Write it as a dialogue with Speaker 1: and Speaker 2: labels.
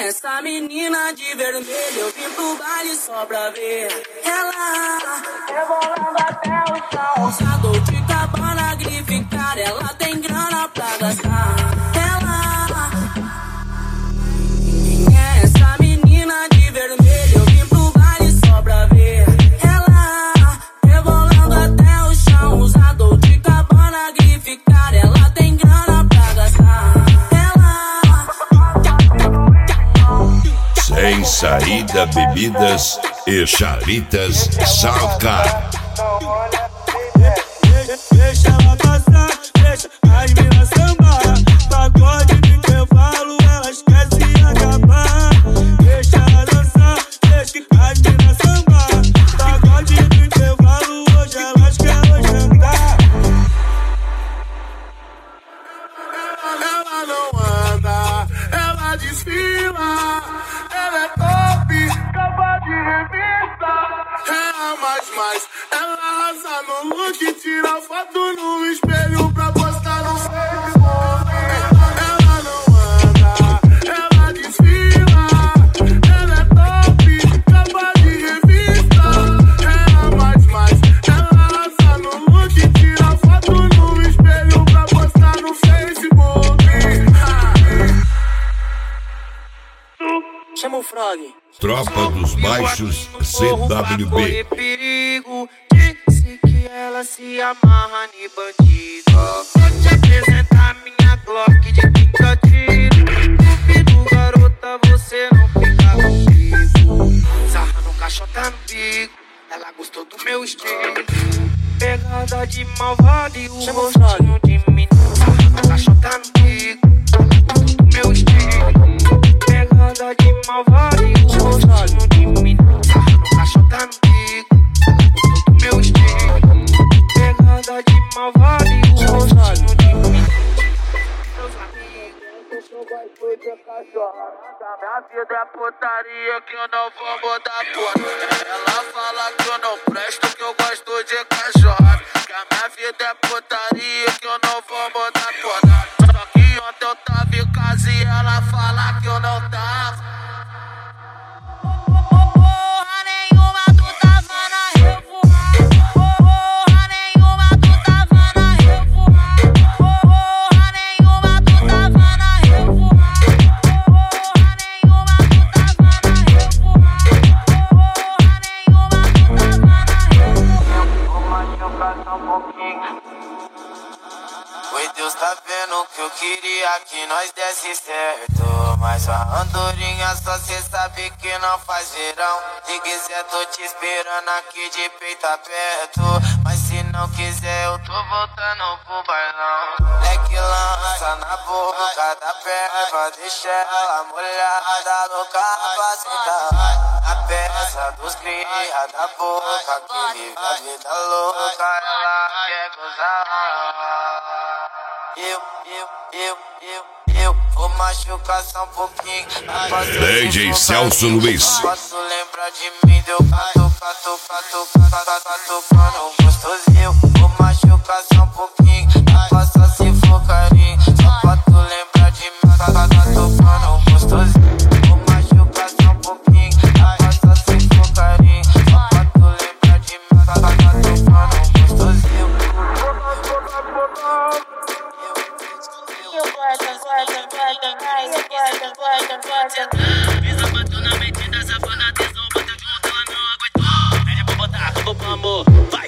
Speaker 1: essa menina de vermelho? Eu vim pro baile só pra ver ela rebolando até o chão. Usa Dolce Gabbana, grife cara, ela tem grana pra gastar. Quem é essa menina de vermelho? Eu vim pro baile só pra ver ela rebolando até o chão. Usa Dolce Gabbana, grife cara, ela tem grana pra gastar.
Speaker 2: Sem saída, bebidas e charitas Salcar.
Speaker 3: Deixa ela passar, deixa as minas sambar. Pagode no intervalo, ela esquece de acabar. Deixa ela dançar, deixa as minas sambar. Pagode no intervalo, hoje elas querem jantar. Ela não anda, ela desfila. Ela é top, capa de revista. É a mais, ela arrasa no look. Tira foto no espelho pra postar no Facebook. Ela não anda, ela desfila. Ela é top, capa de revista. É a mais, ela arrasa no look. Tira foto no espelho pra postar no Facebook.
Speaker 1: Chama o Frog.
Speaker 2: Tropa dos Baixos CWB.
Speaker 4: Perigo, disse que ela se amarra em bandido. Vou te apresentar minha Glock de 30 tiros. Duvido, garota, você não fica comigo. Sarra no caixota no bico, ela gostou do meu estilo. Pegada de malvado e o rostinho de menino. Sarra no caixota no bico, ela gostou do meu estilo. Pegada de malvado e o rostinho de menino. Sarra no caixota no bico, ela gostou do meu estilo. Pegada de malvado e o rostinho de menino. Meus amigos, eu gosto de cachorro. Minha vida é putaria que eu não vou mudar porra. Ela fala que eu não presto, que eu gosto de cachorro. Que a minha vida é putaria que eu não vou mudar porra. Só que ontem eu tava em casa e ela fala que eu não tava. Porra nenhuma, tu tava na revoada. Porra nenhuma, tu tava na revoada. Porra nenhuma, tu tava na revoada. Porra nenhuma, tu tava na revoada. Porra nenhuma, tu tava na revoada. Vou machucar só um pouquinho. Oi, Deus tá vendo que eu queria que nós desse certo. Mas a andorinha só cê sabe que não faz verão. Se quiser tô te esperando aqui de peito aberto. Mas se não quiser eu tô voltando pro bailão. Leque lança na boca da perna, deixa ela molhada, louca pra sentar. A peça dos cria da boca que vive a vida louca, ela quer gozar. Eu vou machucar só um pouquinho.
Speaker 2: DJ Celso Luiz.
Speaker 4: Posso lembrar de mim, deu catucando gostosinho. Vou machucar só um pouquinho. Posso se for carinho. Só pra tu lembrar de mim, catucando gostosinho. Vou machucar só um pouquinho. Posso se for carinho. Só pra tu lembrar de mim, catucando gostosinho.
Speaker 1: Pisa bateu na metida, safada, tesão, bota junto, ela não aguentou. Pede pra botar, acabou pro amor.